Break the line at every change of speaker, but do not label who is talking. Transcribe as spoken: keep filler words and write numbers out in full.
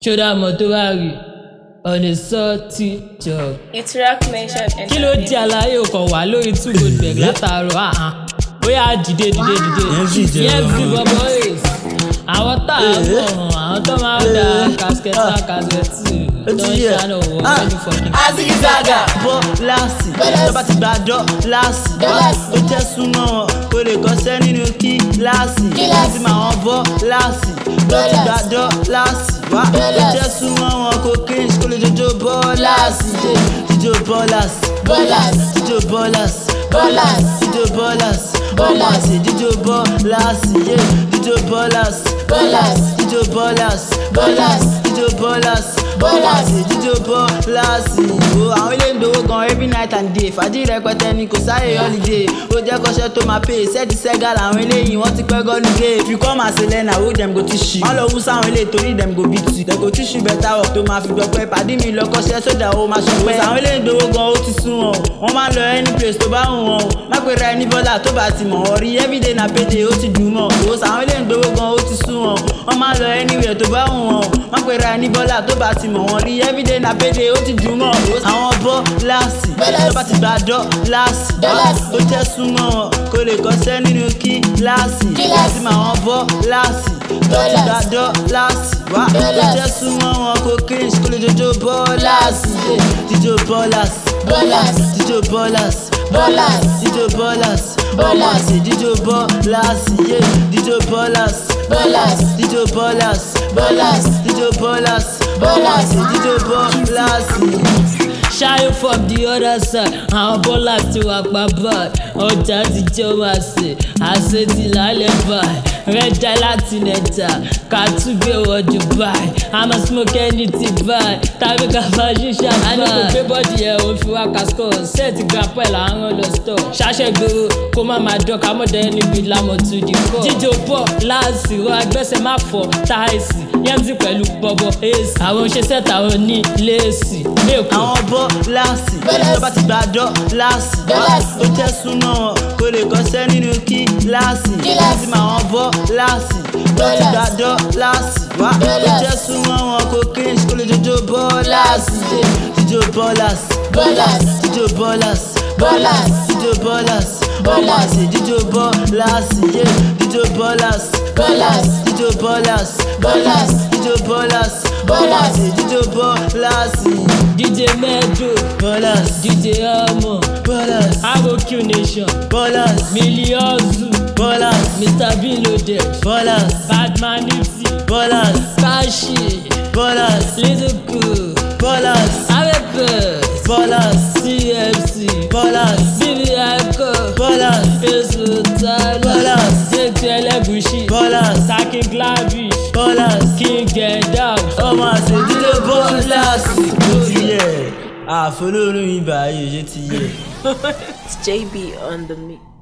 Shoda motorari on a salty job.
It's Rock Nation Entertainment.
Kí ló di àlàyé ọkọ̀ wà lórí two Goldberg látàárọ̀ àhán. Bóyá dìde dìde dìde. Yẹ́n fi bọ́bọ́ èsì. Àwọn tá a bọ̀ àwọn tó máa ń da kàṣkẹ́tà kàṣkẹ́tì tó ń ṣàánú wọ ẹni fọ́kì.
Azigizaga bọ́ láàsì lọ́ba ti gbà dọ́ láàsì ó jẹ́ súnmọ́ wọn kó lè kọ́ṣẹ́ nínú kíláàsì láti máa wọn bọ́ láàsì lọ́ ti gbà dọ́ láàsì wá ó jẹ́ súnmọ́ wọn kó cringe kó lè jọjọ bọ́ láàsì jíjọ bọ́láàsì jíjọ bọ́láàsì jíjọ bọ́láàsì bọ́láàsì jíjọ bọ́láàsì jíjọ bọ́láàsì jíjọ bọ́láàsì jíjọ bọ́láàsì bọ́láàsì jíjọ bọ́láàsì. Àwọn ilé ń dowó gan every night and day fàájì rẹpẹtẹ ni kò sáyé holiday ó jẹ́ kọ́ṣẹ́ tó máa pay sẹ́ẹ̀dì sẹ́gà làwọn eléyìí wọ́n ti pẹ́ gọ́ọ̀lù gé if you come as a learner who dem go teach you. wọ́n lọ wú sáwọn ilé torí dem go beat you dem go teach you better work tó máa fi gbọ́pẹ́ pàdé mi lọ kọ́ṣẹ́ sójà ó máa ṣọpẹ́. àwọn ilé ń dowó gan ó ti sún wọn wọ́n máa ń lọ any place tó bá wù wọn má pè ra ẹni bọ́lá tó bá ti mọ̀ wọ́n rí everyday na payday ó ti dùn mọ́ òwò sàwọn ilé ń dowó gan ó ti sún wọn wọ́n máa ń lọ anywhere tó bá wù wọn má pè ra ẹni bọ́lá tó bá ti mọ̀ wọ́n rí everyday na payday ó ti dùn mọ́ òwò àwọn bọ́ láàsì lọ́ba ti gbà dọ́ láàsì ó jẹ́ súnmọ́ wọn kó lè kọ́ṣẹ́ nínú kíláàsì láti máa wọn bọ́ láàsì lọ́ ti gbà dọ́ láàsì wá ó jẹ́ súnmọ́ wọn kó cringe kó lè jọjọ bọ́ láàsì jíjọ bọ́láàsì jíjọ bọ́láàsì jíjọ bọ́láàsì bọ́láàsì jíjọ bọ́láàsì jíjọ bọ́láàsì jíjọ bọ́láàsì jíjọ bọ́láàsì bọ́láàsì jíjọ bọ́láàsì.
Ṣáyé from the other side, àwọn bọ́lá ti wà pa báyìí, ọjà ti jẹ́ wá sí, àṣẹ ti lálẹ́ báyìí, rẹ́jà láti nẹ̀jà, ká tún gbé wọ Dubai, àmọ́ smoke anything báyìí, tàbí ká bá ṣíṣà báyìí. A ní kò gbé bọ́dì ẹ̀ òun fi wá kaskọ́, sẹ́ẹ̀tì grandpa ẹ̀ là ń rán lọ stọ̀. Ṣáṣẹ́ gbòòrò kó má máa dán ká mọ̀dẹ́ níbi lámọ̀ tún di kọ́. Jíjọ bọ̀ láàsì rọ agbẹ́sẹ̀ má fọ táìsì, yẹ́mùsì pẹ̀lú bọ̀bọ̀ èsì. Àwọn òṣìṣẹ́ tàwọn ní léèsì, lẹ́kọ̀ọ́.
Àwọn bọ́ láàsì lọ́ba ti gbà dọ́ láàsì ó jẹ́ súnmọ́ wọn kó lè kọ́ṣẹ́ nínú kíláàsì láti máa wọn bọ́ láàsì lọ́ ti gbà dọ́ láàsì wá ó jẹ́ súnmọ́ wọn kó cringe kó lè jọjọ bọ́láàsì jíjọ bọ́láàsì jíjọ bọ́láàsì jíjọ bọ́láàsì bọ́láàsì jíjọ bọ́láàsì jíjọ bọ́láàsì jíjọ bọ́láàsì jíjọ bọ́láàsì bọ́láàsì jíjọ bọ́láàsì.
D J Medro,
Bolas,
D J Amo,
Bolas,
Agoku Nation,
Bolas,
Miliozu,
Bolas,
Mister B Loaded,
Bolas,
Badman Nipsey,
Bolas,
Kashi,
Bolas,
Little Cool,
Bolas,
Avepes,
Bolas,
C M C,
Bolas,
B B Eko,
Bolas,
Esultan,
Bolas,
J Elegushi,
Bolas,
Taki Glavish,
Bolas,
King Get Out,
ọmọ àṣejúlé Bolas. Ó ti yẹ àfolórí ibà yìí ṣe ti yẹ.
It's J B on the mix.